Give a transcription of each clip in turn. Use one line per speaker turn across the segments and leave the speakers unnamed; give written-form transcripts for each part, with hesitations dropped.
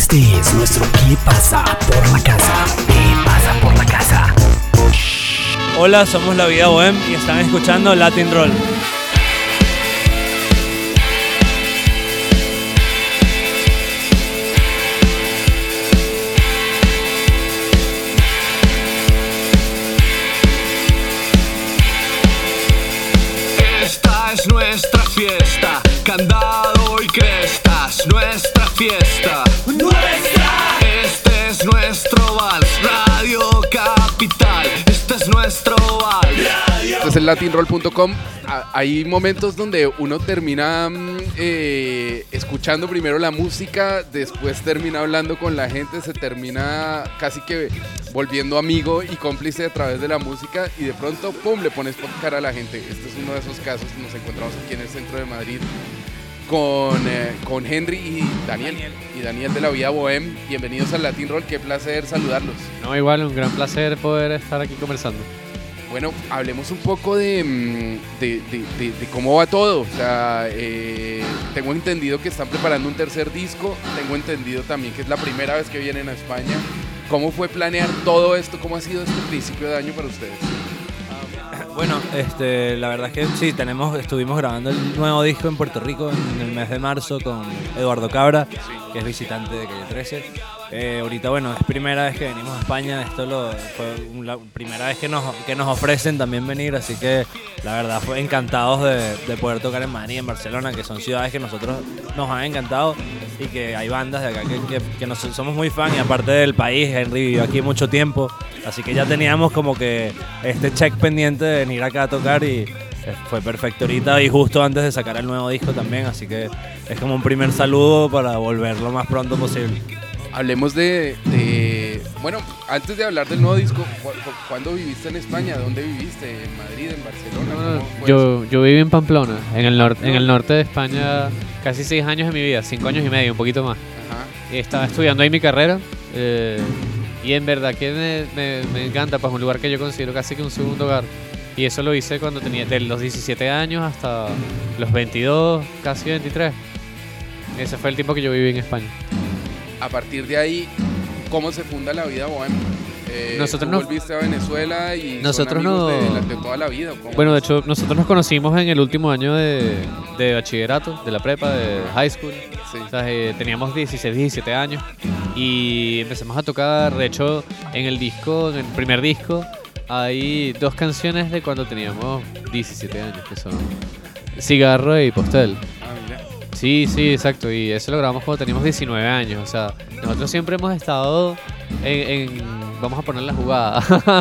Este es nuestro ¿Qué pasa por la casa? ¿Qué pasa por la casa?
Hola, somos La Vida Bohem y están escuchando Latin Roll.
Esta es nuestra fiesta, candado y crestas, nuestra fiesta. ¡Nuestra! Este es nuestro vals, Radio Capital, este es nuestro vals.
Entonces en latinroll.com hay momentos donde uno termina escuchando primero la música, después termina hablando con la gente, se termina casi que volviendo amigo y cómplice a través de la música y de pronto, ¡pum!, le pones cara a la gente. Este es uno de esos casos. Nos encontramos aquí en el centro de Madrid con Henry y Daniel de La Vida Bohem. Bienvenidos al Latin Roll, qué placer saludarlos.
No, igual, un gran placer poder estar aquí conversando.
Bueno, hablemos un poco de cómo va todo. O sea, tengo entendido que están preparando un tercer disco, tengo entendido también que es la primera vez que vienen a España. ¿Cómo fue planear todo esto? ¿Cómo ha sido este principio de año para ustedes?
Bueno, la verdad es que sí, estuvimos grabando el nuevo disco en Puerto Rico en el mes de marzo con Eduardo Cabra, que es visitante de Calle 13. Ahorita, bueno, es primera vez que venimos a España, fue la primera vez que nos ofrecen también venir, así que la verdad fue encantados de poder tocar en Madrid y en Barcelona, que son ciudades que nosotros nos han encantado y que hay bandas de acá que somos muy fan, y aparte del país, Henry vivió aquí mucho tiempo, así que ya teníamos como que este check pendiente de venir acá a tocar y fue perfecto ahorita y justo antes de sacar el nuevo disco también, así que es como un primer saludo para volver lo más pronto posible.
Hablemos bueno, antes de hablar del nuevo disco, ¿cuándo viviste en España? ¿Dónde viviste? ¿En Madrid? ¿En Barcelona?
Yo viví en Pamplona, en el norte de España, casi 6 años de mi vida, 5 años y medio, un poquito más.
Ajá.
Y estaba estudiando ahí mi carrera y en verdad que me encanta, pues un lugar que yo considero casi que un segundo hogar. Y eso lo hice cuando tenía de los 17 años hasta los 22, casi 23. Ese fue el tiempo que yo viví en España.
A partir de ahí, ¿cómo se funda La Vida Bohem?
Nosotros
¿Tú volviste a Venezuela y
nosotros
son amigos de toda la vida?
Bueno, de hecho, nosotros nos conocimos en el último año de bachillerato, de la prepa, de high school.
Sí.
O sea, teníamos 16, 17 años y empezamos a tocar. De hecho, en el primer disco, hay 2 canciones de cuando teníamos 17 años, que son Cigarro y Postel. Sí, exacto, y eso lo grabamos cuando teníamos 19 años, o sea, nosotros siempre hemos estado vamos a poner la jugada,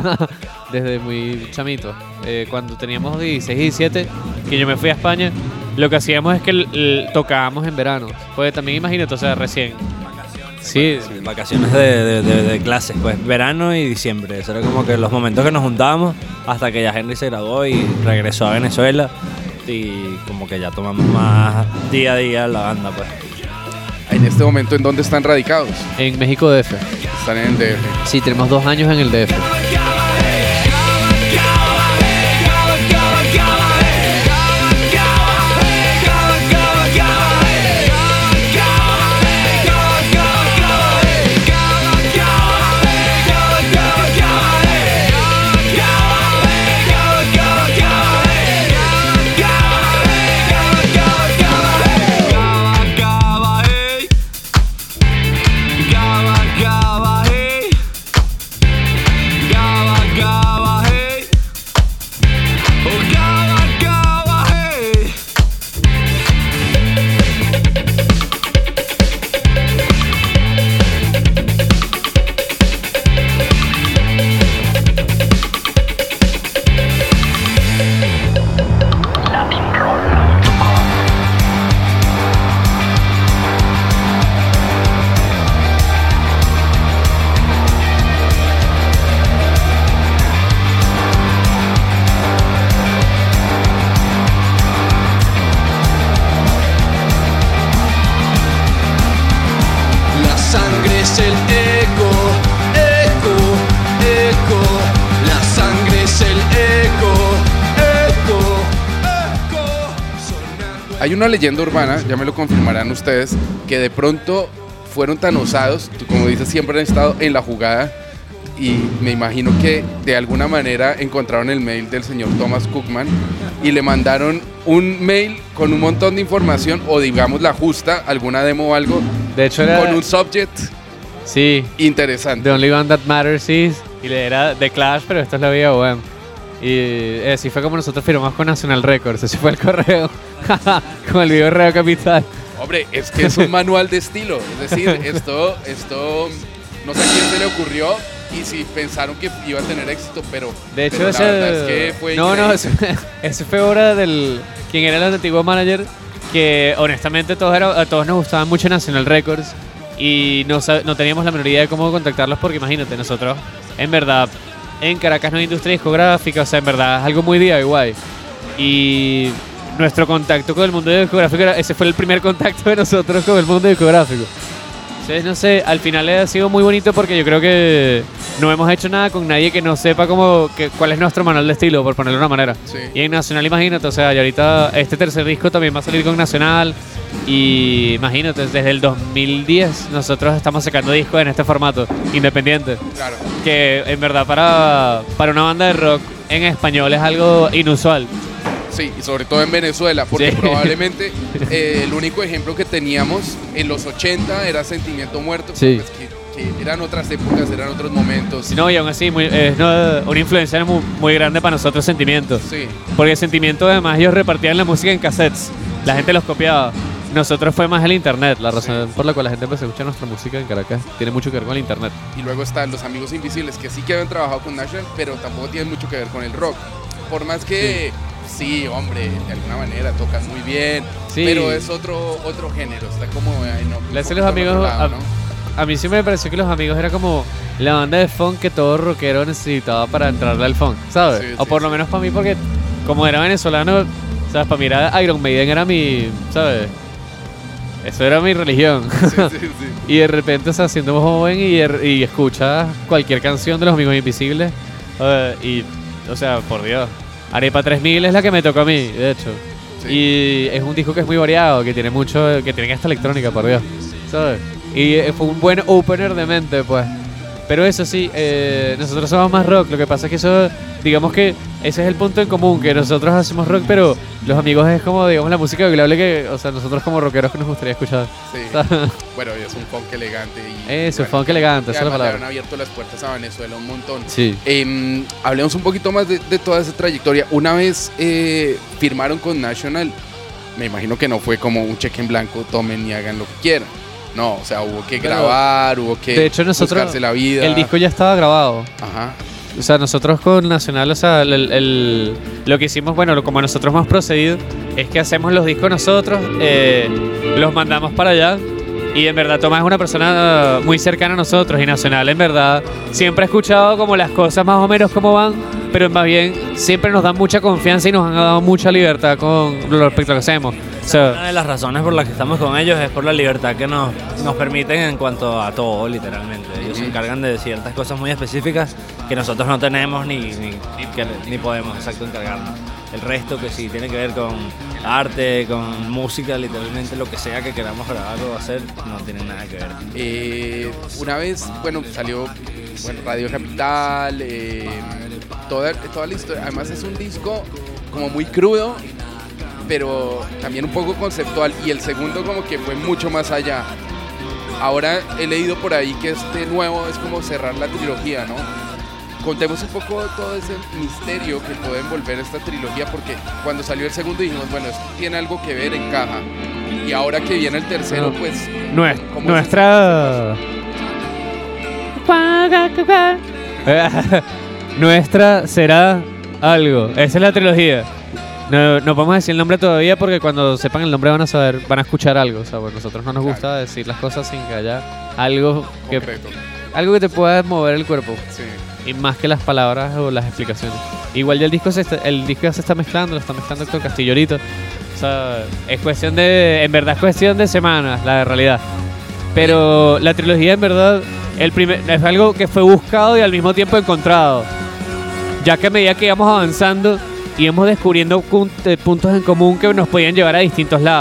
desde muy chamitos. Cuando teníamos 16, 17, que yo me fui a España, lo que hacíamos es que tocábamos en verano, pues también imagínate, o sea, recién. Sí,
vacaciones de clases, pues verano y diciembre, eso era como que los momentos que nos juntábamos hasta que ya Henry se graduó y regresó a Venezuela. Y como que ya tomamos más día a día la banda, pues.
En este momento, ¿en dónde están radicados?
En México DF.
Están en el DF.
Sí, tenemos 2 años en el DF.
Hay una leyenda urbana, ya me lo confirmarán ustedes, que de pronto fueron tan osados, como dices, siempre han estado en la jugada y me imagino que de alguna manera encontraron el mail del señor Thomas Cookman y le mandaron un mail con un montón de información o digamos la justa, alguna demo o algo,
De hecho era...
con un subject
Sí,
interesante.
The Only One That Matters Is, y le era The Clash, pero esto es la vida web. Y así fue como nosotros firmamos con National Records, ese fue el correo, con el video Reo Capital.
Hombre, es que es un manual de estilo, es decir, esto no sé a quién se le ocurrió y si pensaron que iba a tener éxito, pero
De hecho,
pero
ese...
la verdad es que fue
no,
increíble.
ese fue obra del... quien era el antiguo manager, que honestamente a todos nos gustaban mucho National Records y no teníamos la menor idea de cómo contactarlos porque imagínate, nosotros, en verdad, en Caracas no hay industria discográfica, o sea, en verdad es algo muy DIY. Y nuestro contacto con el mundo discográfico, ese fue el primer contacto de nosotros con el mundo discográfico. Entonces, no sé, al final ha sido muy bonito porque yo creo que no hemos hecho nada con nadie que no sepa cuál es nuestro manual de estilo, por ponerlo de una manera.
Sí.
Y en Nacional, imagínate, o sea, y ahorita este tercer disco también va a salir con Nacional. Y imagínate, desde el 2010 nosotros estamos sacando discos en este formato, independiente.
Claro.
Que en verdad para una banda de rock en español es algo inusual.
Sí, y sobre todo en Venezuela, porque
Sí.
probablemente el único ejemplo que teníamos en los 80 era Sentimiento Muerto,
Sí.
pues, que eran otras épocas, eran otros momentos.
No, y aún así, una influencia muy grande para nosotros, Sentimiento.
Sí,
Porque Sentimiento, además, ellos repartían la música en cassettes. La gente los copiaba. Nosotros fue más el internet. La razón por la cual la gente empezó a escuchar nuestra música en Caracas tiene mucho que ver con el internet.
y luego están Los Amigos Invisibles, que sí que habían trabajado con National, pero tampoco tienen mucho que ver con el rock. Por más que, sí, hombre, de alguna manera tocan muy bien,
Sí.
pero es otro género, está como...
Le hacen los amigos... A mí sí me pareció que Los Amigos era como la banda de funk que todo rockero necesitaba para entrarle al funk, ¿sabes?
Sí,
O
sí,
por lo menos para mí, porque como era venezolano, ¿sabes? Para mí era Iron Maiden, era mi... ¿sabes? Eso era mi religión.
Sí, sí, sí.
Y de repente, o sea, siendo joven y escuchas cualquier canción de Los Amigos Invisibles, o sea, por Dios, Arepa 3000 es la que me tocó a mí, de hecho.
Sí.
Y es un disco que es muy variado, que tiene hasta electrónica, por Dios, ¿sabes? Y fue un buen opener de mente, pues. Pero eso sí, nosotros somos más rock. Lo que pasa es que eso, digamos que ese es el punto en común, que nosotros hacemos rock, pero Los Amigos es como, digamos, la música bailable que, o sea, nosotros como rockeros que nos gustaría escuchar.
Sí.
¿Sabes?
Bueno, y es un funk elegante. Y,
Eso,
bueno,
funk elegante,
y
esa es la
además le han
palabra.
abierto las puertas a Venezuela un montón.
Sí.
Hablemos un poquito más de toda esa trayectoria. Una vez firmaron con National, me imagino que no fue como un cheque en blanco, tomen y hagan lo que quieran. No, o sea, hubo que
Pero,
grabar, hubo que
de hecho, nosotros,
buscarse la vida.
el disco ya estaba grabado.
Ajá.
O sea, nosotros con Nacional, o sea, lo que hicimos, bueno, como nosotros hemos procedido, es que hacemos los discos nosotros, los mandamos para allá. Y en verdad Tomás es una persona muy cercana a nosotros y Nacional en verdad siempre ha escuchado como las cosas más o menos como van, pero más bien siempre nos dan mucha confianza y nos han dado mucha libertad con respecto a lo que hacemos. O sea,
Una de las razones por las que estamos con ellos es por la libertad que nos permiten en cuanto a todo, literalmente. Ellos se encargan de ciertas cosas muy específicas que nosotros no tenemos ni podemos, exacto, encargarnos. El resto que sí tiene que ver con arte, con música, literalmente lo que sea que queramos grabar o hacer, no tiene nada que ver.
Una vez, bueno, salió Radio Capital, toda la historia. Además es un disco como muy crudo, pero también un poco conceptual. Y el segundo como que fue mucho más allá. Ahora he leído por ahí que este nuevo es como cerrar la trilogía, ¿no? Contemos un poco todo ese misterio que puede envolver esta trilogía, porque cuando salió el segundo dijimos, bueno, esto tiene algo que ver, encaja. Y ahora que viene el tercero, pues... ¿cómo
nuestra... Nuestra será algo. Esa es la trilogía. No podemos decir el nombre todavía porque cuando sepan el nombre van a escuchar algo. O sea, bueno, nosotros no nos gusta decir las cosas sin que haya algo
concreto?
algo que te pueda mover el cuerpo.
Sí.
Y más que las palabras o las explicaciones. Igual ya el disco ya se está mezclando, lo está mezclando Héctor Castillo ahorita. O sea, en verdad es cuestión de semanas, la realidad. Pero la trilogía en verdad es algo que fue buscado y al mismo tiempo encontrado. Ya que a medida que íbamos avanzando, íbamos descubriendo puntos en común que nos podían llevar a distintos lados.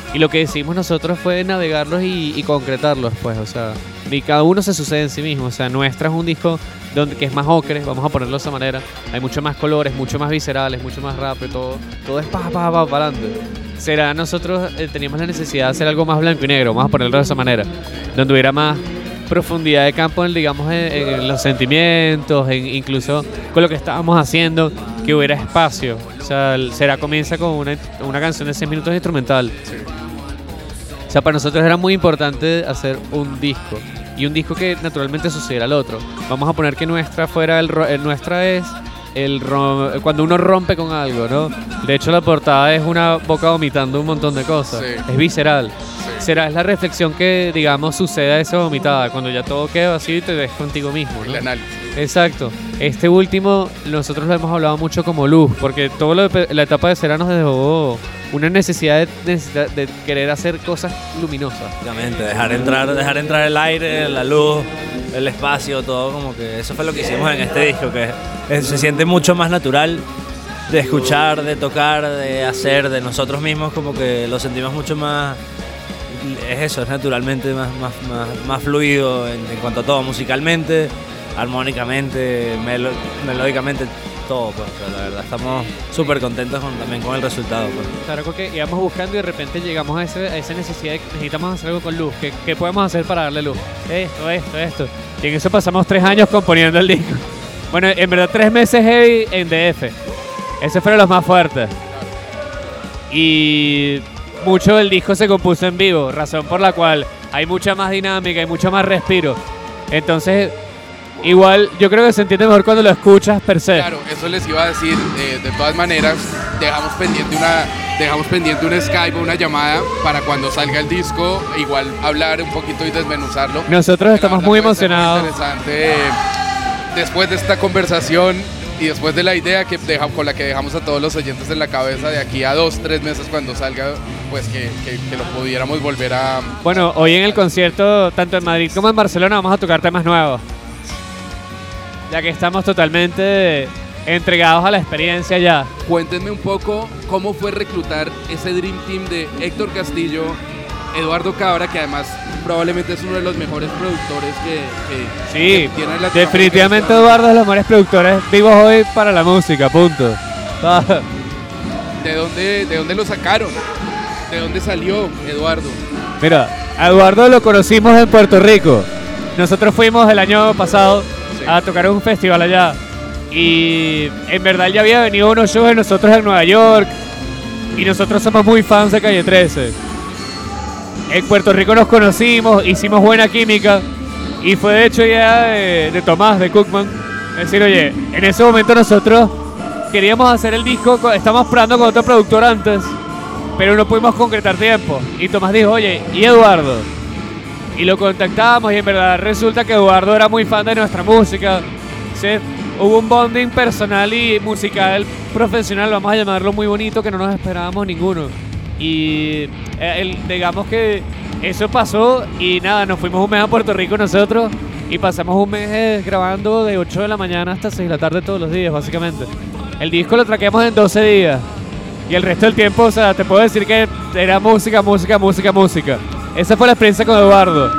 Y lo que decidimos nosotros fue navegarlos y concretarlos, pues, o sea, y cada uno se sucede en sí mismo. O sea, nuestra es un disco que es más ocre, vamos a ponerlo de esa manera. Hay mucho más colores, mucho más viscerales, mucho más rápido, todo es para adelante. Será nosotros teníamos la necesidad de hacer algo más blanco y negro, vamos a ponerlo de esa manera, donde hubiera más profundidad de campo en los sentimientos, incluso con lo que estábamos haciendo, que hubiera espacio. O sea, Será comienza con una canción de 6 minutos instrumental.
Sí.
O sea, para nosotros era muy importante hacer un disco. Y un disco que naturalmente sucediera al otro. Vamos a poner que nuestra es cuando uno rompe con algo, ¿no? De hecho, la portada es una boca vomitando un montón de cosas.
Sí.
Es visceral.
Sí.
Es la reflexión que, digamos, sucede a esa vomitada. Cuando ya todo queda vacío y te ves contigo mismo, ¿no?
El análisis.
Exacto. Este último, nosotros lo hemos hablado mucho como luz, porque la etapa de Será nos dejó una necesidad de querer hacer cosas luminosas.
Básicamente, dejar entrar el aire, la luz, el espacio, todo, como que eso fue lo que hicimos en este disco, que se siente mucho más natural de escuchar, de tocar, de hacer, de nosotros mismos, como que lo sentimos mucho más, es eso, es naturalmente más fluido en cuanto a todo, musicalmente, armónicamente, melódicamente, todo, pues, o sea, la verdad estamos súper contentos también con el resultado, pues.
Claro, porque íbamos buscando y de repente llegamos a esa necesidad de que necesitamos hacer algo con luz. ¿Qué podemos hacer para darle luz? Esto. Y en eso pasamos 3 años componiendo el disco. Bueno, en verdad 3 meses heavy en DF. Esos fueron los más fuertes. Y mucho del disco se compuso en vivo, razón por la cual hay mucha más dinámica, hay mucho más respiro. Entonces, igual, yo creo que se entiende mejor cuando lo escuchas per se.
Claro, eso les iba a decir. De todas maneras, dejamos pendiente un Skype o una llamada para cuando salga el disco, igual hablar un poquito y desmenuzarlo.
Nosotros estamos muy emocionados.
Muy interesante. Después de esta conversación y después de la idea con la que dejamos a todos los oyentes en la cabeza, de aquí a 2-3 meses cuando salga, pues que lo pudiéramos volver a...
Bueno, hoy en el concierto, tanto en Madrid como en Barcelona, vamos a tocar temas nuevos, ya que estamos totalmente entregados a la experiencia ya.
Cuéntenme un poco cómo fue reclutar ese Dream Team de Héctor Castillo, Eduardo Cabra, que además probablemente es uno de los mejores productores que
Sí,
tiene la
definitivamente Eduardo es de los mejores productores vivos hoy para la música, punto.
¿De dónde lo sacaron? ¿De dónde salió Eduardo?
Mira, a Eduardo lo conocimos en Puerto Rico. Nosotros fuimos el año pasado a tocar un festival allá. Y en verdad ya había venido unos shows de nosotros en Nueva York. Y nosotros somos muy fans de Calle 13. En Puerto Rico nos conocimos, hicimos buena química. Y fue de hecho idea de Tomás, de Cookman. Es decir, oye, en ese momento nosotros queríamos hacer el disco, estábamos probando con otro productor antes, pero no pudimos concretar tiempo. Y Tomás dijo, oye, ¿y Eduardo? Y lo contactamos y en verdad resulta que Eduardo era muy fan de nuestra música. ¿Sí? Hubo un bonding personal y musical profesional, vamos a llamarlo, muy bonito, que no nos esperábamos ninguno. Y digamos que eso pasó y nada, nos fuimos un mes a Puerto Rico nosotros y pasamos un mes grabando de 8 de la mañana hasta 6 de la tarde todos los días, básicamente. El disco lo traqueamos en 12 días y el resto del tiempo, o sea, te puedo decir que era música. Esa fue la experiencia con Eduardo.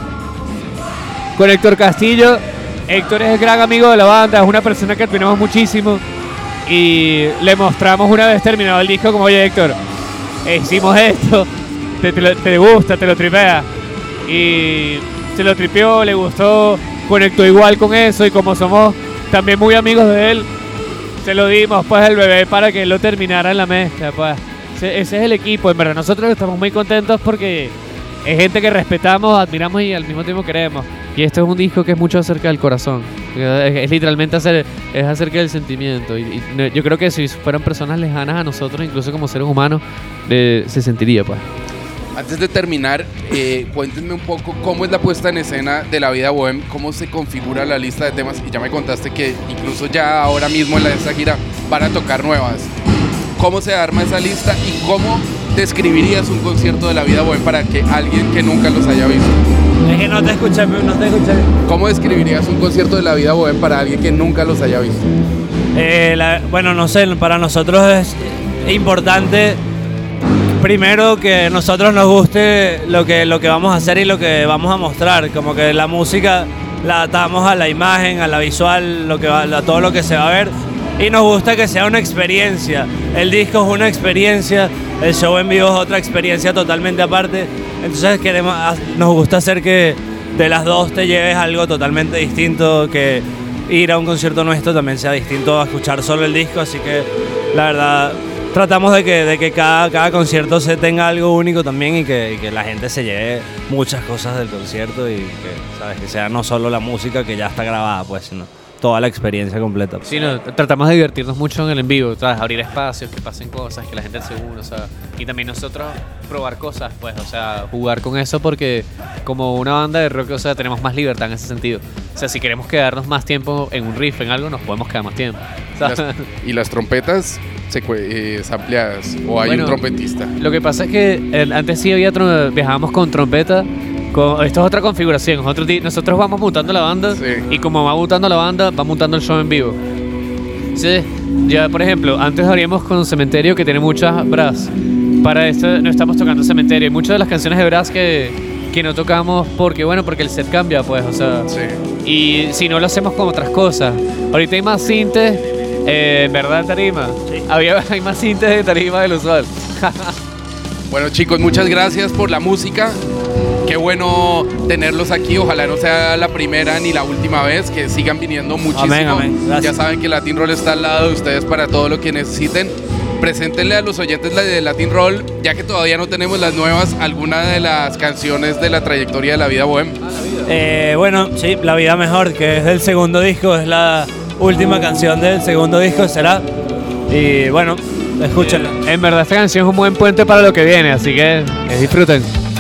Con Héctor Castillo, Héctor es el gran amigo de la banda, es una persona que admiramos muchísimo y le mostramos una vez terminado el disco como, oye Héctor, hicimos esto, te gusta, te lo tripea. Y se lo tripeó, le gustó, conectó igual con eso y como somos también muy amigos de él, se lo dimos pues el bebé para que él lo terminara en la mezcla, pues. Ese es el equipo, en verdad nosotros estamos muy contentos porque es gente que respetamos, admiramos y al mismo tiempo queremos. Y esto es un disco que es mucho acerca del corazón, es literalmente acerca del sentimiento y yo creo que si fueran personas lejanas a nosotros, incluso como seres humanos, se sentiría pues.
Antes de terminar, cuéntenme un poco cómo es la puesta en escena de La Vida Bohem, cómo se configura la lista de temas, y ya me contaste que incluso ya ahora mismo en esta gira van a tocar nuevas. ¿Cómo se arma esa lista y cómo describirías un concierto de La Vida Bohem para que alguien que nunca los haya visto?
Es que no te escuché.
¿Cómo describirías un concierto de La Vida Bohem para alguien que nunca los haya visto?
Bueno, no sé, para nosotros es importante primero que a nosotros nos guste lo que vamos a hacer y lo que vamos a mostrar, como que la música la atamos a la imagen, a la visual, a todo lo que se va a ver, y nos gusta que sea una experiencia. El disco es una experiencia, el show en vivo es otra experiencia totalmente aparte, entonces nos gusta hacer que de las dos te lleves algo totalmente distinto, que ir a un concierto nuestro también sea distinto a escuchar solo el disco, así que la verdad tratamos de que cada concierto se tenga algo único también y que la gente se lleve muchas cosas del concierto y que sea no solo la música que ya está grabada, pues, sino toda la experiencia completa.
Sí, no, tratamos de divertirnos mucho en el en vivo, ¿sabes? Abrir espacios, que pasen cosas, que la gente se una, o sea, y también nosotros probar cosas, pues, o sea, jugar con eso porque como una banda de rock, o sea, tenemos más libertad en ese sentido. O sea, si queremos quedarnos más tiempo en un riff, en algo, nos podemos quedar más tiempo.
Y las trompetas ampliadas, o hay un trompetista.
Lo que pasa es que antes sí viajábamos con trompeta. Esto es otra configuración, nosotros vamos mutando la banda, sí. Y como va mutando la banda, va mutando el show en vivo. Sí, ya por ejemplo, antes abríamos con Cementerio, que tiene muchas brass. Para esto no estamos tocando Cementerio. Hay muchas de las canciones de brass que no tocamos porque el set cambia, pues, o sea. Sí. Y si no lo hacemos con otras cosas. Ahorita hay más sintes, ¿verdad, tarima? Sí. Hay más sintes de tarima del usual.
Bueno, chicos, muchas gracias por la música. Qué bueno tenerlos aquí, ojalá no sea la primera ni la última vez, que sigan viniendo muchísimo.
Amén.
Ya saben que Latin Roll está al lado de ustedes para todo lo que necesiten. Preséntenle a los oyentes la de Latin Roll, ya que todavía no tenemos las nuevas, alguna de las canciones de la trayectoria de La Vida Bohem.
Bueno, sí, La Vida Mejor, que es del segundo disco, es la última canción del segundo disco, será. Y bueno, escúchenla.
En verdad esta canción es un buen puente para lo que viene, así que disfruten.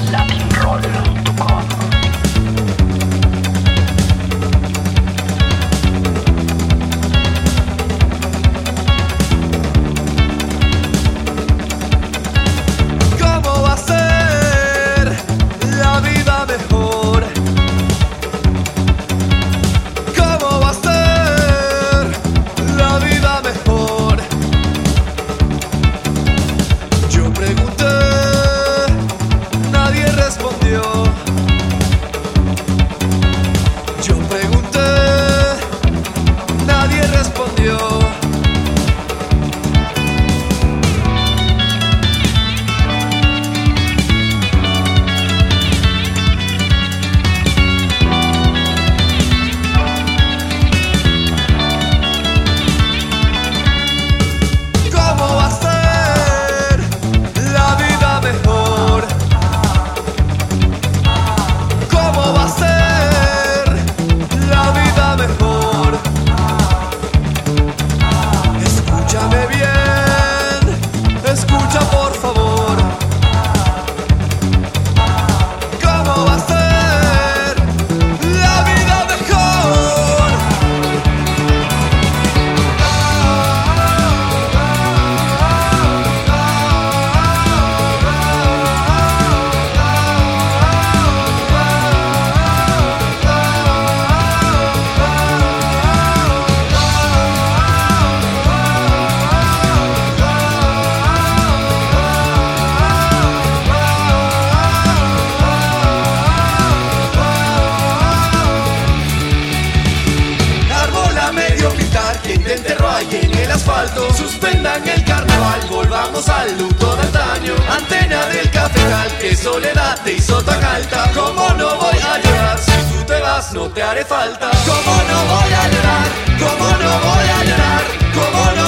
Suspendan el carnaval, volvamos al luto de antaño. Antena del cafetal, que soledad te hizo tan alta. ¿Cómo no voy a llorar? Si tú te vas no te haré falta. ¿Cómo no voy a llorar? ¿Cómo no voy a llorar? ¿Cómo no